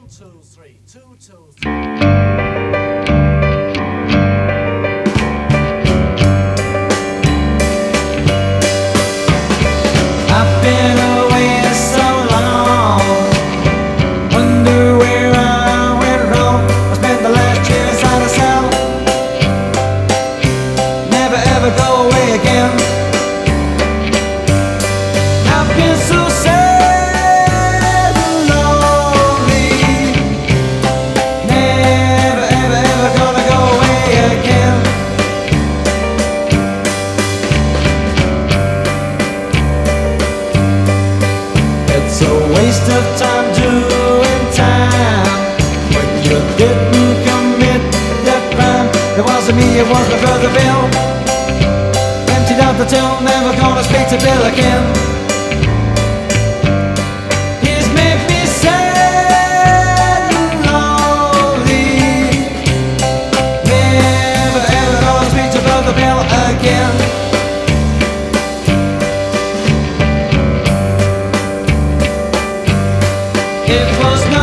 2, 3, 2, 2, 3. I've been away so long, wonder where I went wrong. I spent the last year inside a cell, never ever go away again. I've been so sad and lonely, never ever ever gonna go away again. It's a waste of time doing time when you didn't commit that crime. It wasn't me, it was my brother Bill. Emptied out the till, never gonna speak to Bill again. He's made me sad and lonely, never ever gonna speak to brother Bill again. It was not